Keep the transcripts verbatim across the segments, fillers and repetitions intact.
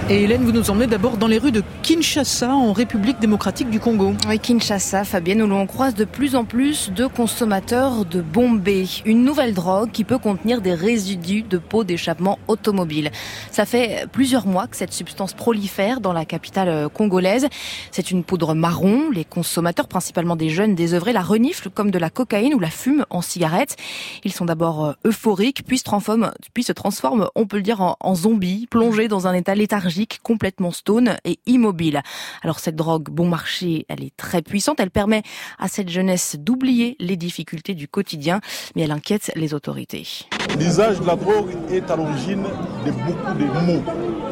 Et Hélène, vous nous emmenez d'abord dans les rues de Kinshasa, en République démocratique du Congo. Oui, Kinshasa, Fabienne, où l'on croise de plus en plus de consommateurs de bombé, une nouvelle drogue qui peut contenir des résidus de pots d'échappement automobile. Ça fait plusieurs mois que cette substance prolifère dans la capitale congolaise. C'est une poudre marron. Les consommateurs, principalement des jeunes désœuvrés, la reniflent comme de la cocaïne ou la fument en cigarette. Ils sont d'abord euphoriques, puis se transforment, puis se transforment, on peut le dire, en, en zombies, plongés dans un état léthargique, complètement stone et immobile. Alors cette drogue bon marché, elle est très puissante, elle permet à cette jeunesse d'oublier les difficultés du quotidien, mais elle inquiète les autorités. L'usage de la drogue est à l'origine de beaucoup de maux.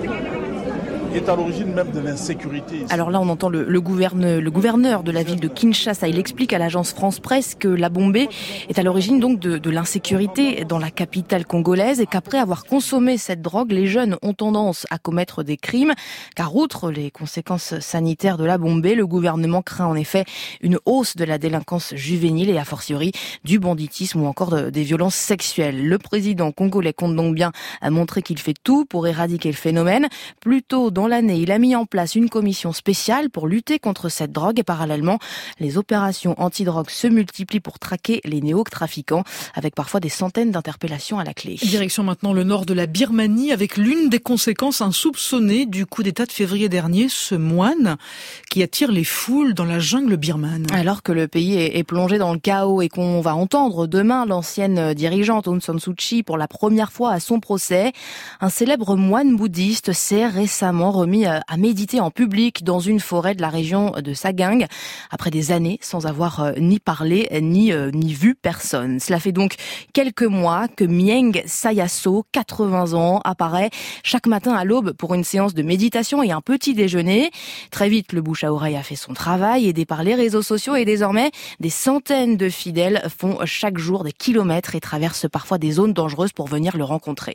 Est à l'origine même de l'insécurité. Alors là, on entend le, le, gouverne, le gouverneur de la ville de Kinshasa. Il explique à l'agence France Presse que la bombée est à l'origine donc de, de l'insécurité dans la capitale congolaise et qu'après avoir consommé cette drogue, les jeunes ont tendance à commettre des crimes. Car outre les conséquences sanitaires de la bombée, le gouvernement craint en effet une hausse de la délinquance juvénile et a fortiori du banditisme ou encore de, des violences sexuelles. Le président congolais compte donc bien montrer qu'il fait tout pour éradiquer le phénomène. Plus tôt dans Dans l'année, il a mis en place une commission spéciale pour lutter contre cette drogue et parallèlement, les opérations anti-drogue se multiplient pour traquer les néo-trafiquants avec parfois des centaines d'interpellations à la clé. Direction maintenant le nord de la Birmanie avec l'une des conséquences insoupçonnées du coup d'État de février dernier, ce moine qui attire les foules dans la jungle birmane. Alors que le pays est plongé dans le chaos et qu'on va entendre demain l'ancienne dirigeante Aung San Suu Kyi pour la première fois à son procès, un célèbre moine bouddhiste s'est récemment remis à méditer en public dans une forêt de la région de Sagang, après des années sans avoir ni parlé ni, ni vu personne. Cela fait donc quelques mois que Mieng Sayaso, quatre-vingts ans, apparaît chaque matin à l'aube pour une séance de méditation et un petit déjeuner. Très vite, le bouche à oreille a fait son travail, aidé par les réseaux sociaux, et désormais, des centaines de fidèles font chaque jour des kilomètres et traversent parfois des zones dangereuses pour venir le rencontrer.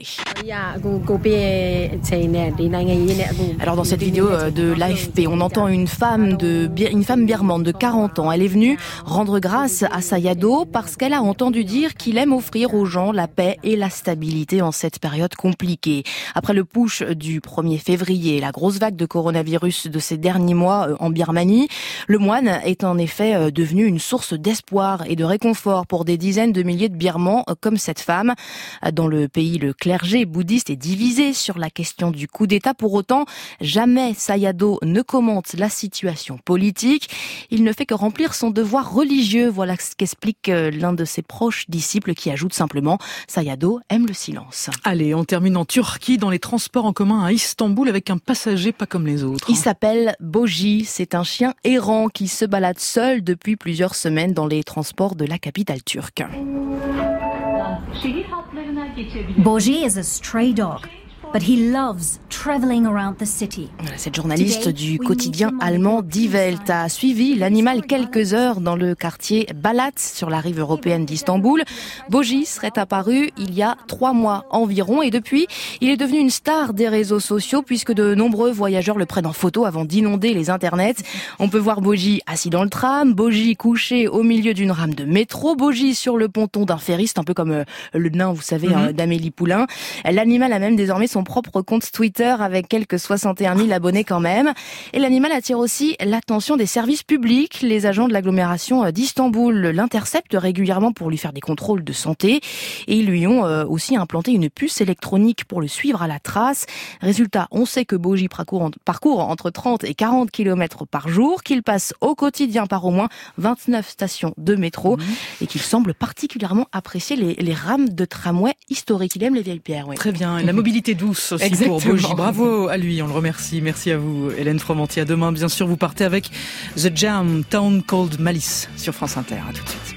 Alors dans cette vidéo de l'A F P, on entend une femme de une femme birmane de quarante ans. Elle est venue rendre grâce à Sayadaw parce qu'elle a entendu dire qu'il aime offrir aux gens la paix et la stabilité en cette période compliquée. Après le push du premier février, la grosse vague de coronavirus de ces derniers mois en Birmanie, le moine est en effet devenu une source d'espoir et de réconfort pour des dizaines de milliers de Birmans comme cette femme. Dans le pays, le clergé bouddhiste est divisé sur la question du coup d'État. Pour autant, jamais Sayadaw ne commente la situation politique. Il ne fait que remplir son devoir religieux. Voilà ce qu'explique l'un de ses proches disciples qui ajoute simplement « Sayadaw aime le silence ». Allez, on termine en Turquie, dans les transports en commun à Istanbul, avec un passager pas comme les autres. Il s'appelle Boji. C'est un chien errant qui se balade seul depuis plusieurs semaines dans les transports de la capitale turque. Boji is a stray dog. But he loves traveling around the city. Cette journaliste du quotidien allemand Die Welt a suivi l'animal quelques heures dans le quartier Balat, sur la rive européenne d'Istanbul. Boji serait apparu il y a trois mois environ et depuis, il est devenu une star des réseaux sociaux puisque de nombreux voyageurs le prennent en photo avant d'inonder les internets. On peut voir Boji assis dans le tram, Boji couché au milieu d'une rame de métro, Boji sur le ponton d'un ferry, c'est un peu comme le nain, vous savez, mm-hmm. d'Amélie Poulain. L'animal a même désormais son propre compte Twitter avec quelques soixante et un mille abonnés quand même. Et l'animal attire aussi l'attention des services publics. Les agents de l'agglomération d'Istanbul l'interceptent régulièrement pour lui faire des contrôles de santé. Et ils lui ont aussi implanté une puce électronique pour le suivre à la trace. Résultat, on sait que Boji parcourt entre trente et quarante kilomètres par jour, qu'il passe au quotidien par au moins vingt-neuf stations de métro mmh. et qu'il semble particulièrement apprécier les, les rames de tramway historiques. Il aime les vieilles pierres. Oui. Très bien. La mobilité douce aussi. Exactement. Pour Boji. Bravo à lui, on le remercie. Merci à vous, Hélène Fromantier. À demain, bien sûr, vous partez avec The Jam, Town Called Malice sur France Inter. À tout de suite.